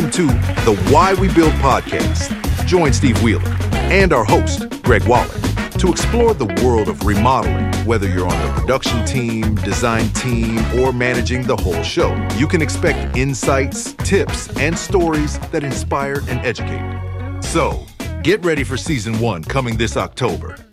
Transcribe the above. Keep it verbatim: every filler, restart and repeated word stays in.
Welcome to the Why We Build podcast. Join Steve Wheeler and our host, Greg Waller, to explore the world of remodeling. Whether you're on the production team, design team, or managing the whole show, you can expect insights, tips, and stories that inspire and educate. So, get ready for season one coming this October.